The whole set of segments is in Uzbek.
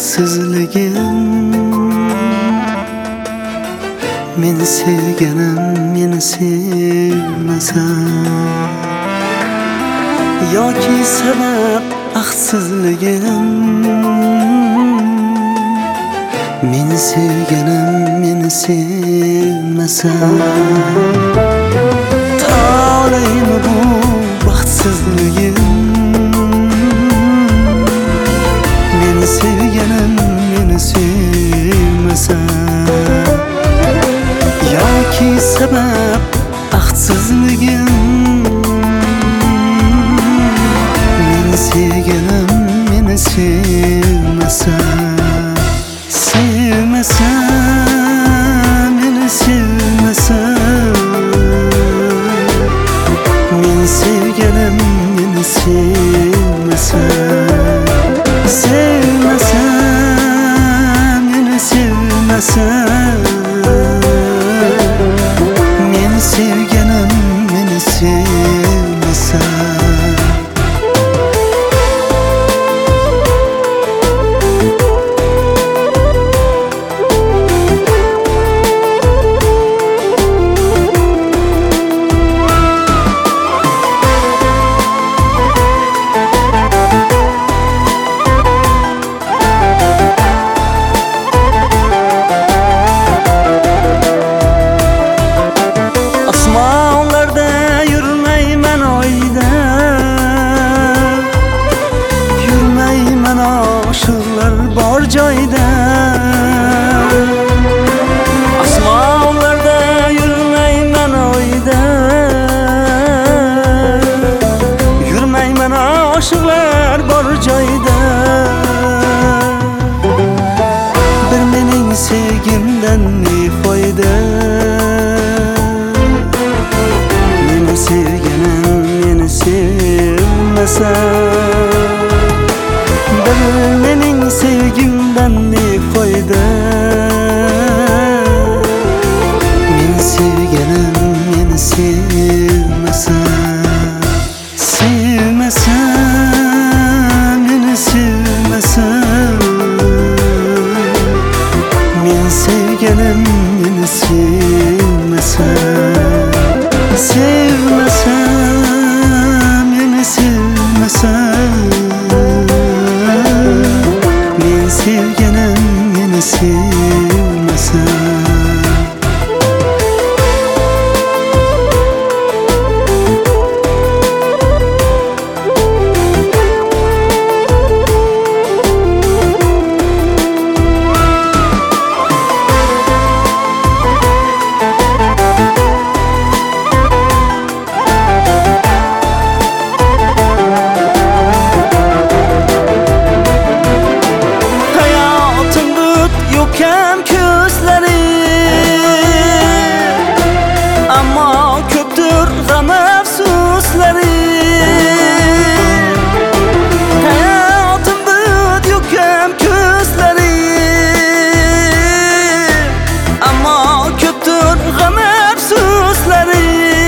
baxtsizligim, meni sevganim meni sevmasa, yoki sabab baxtsizligim, meni sevganim meni sevmasa, to'laymi bu baxtsizligim, meni sevganim meni sevmasa, yoki sabab baxtsizligim, meni sevganim meni sevmasa, sevmasa, meni sevmasa, meni sevganim meni sevmasa, sevmasa, meni sevmasa, meni sevganim meni sevmasa. Bor joyda, osmonlarda yurmayman oyda, yurmayman oshiqlar bor joyda. Bir mening sevgimdan ne foyda, meni sevganim meni sevmasa, mening sevgimdan ne foyda, meni sevganim meni sevmasa, sevmasa, meni sevmasa, meni sevganim meni sevmasa, sevmasa, meni sevmasa, sevganim meni sevmasa. Yo'kam ko'zlari, ammo ko'pdir g'am afsuslari. Hayotim bud yo'kam ko'zlari, ammo ko'pdir g'am afsuslari.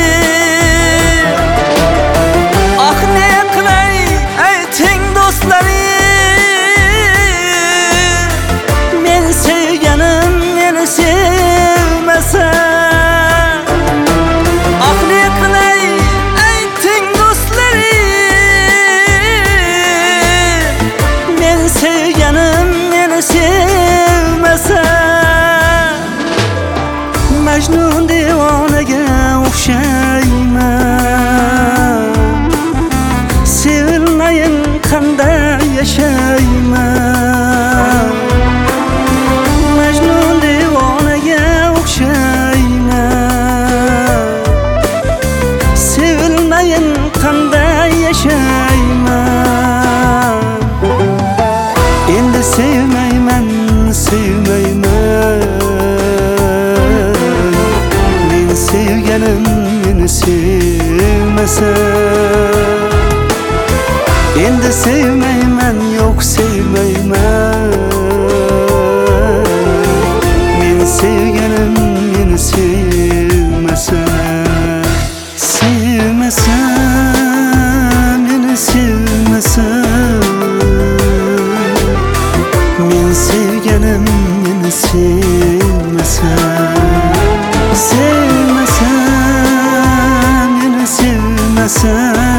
Ah ne qilay ayting do'stlari, sevganim meni sevmasa. Ah ne qilay ayting do'stlari, meni sevganim meni sevmasa. Majnun devonaga o'xshayman, sevilmayin qanday yashayman. Qanday yashayman, endi sevmayman, sevmayman, meni sevganim meni sevmasa, endi sevmayman, yo'q sevmayman, meni sevganim meni sevmasa, sevmasa, meni sevmasa, meni sevmeyman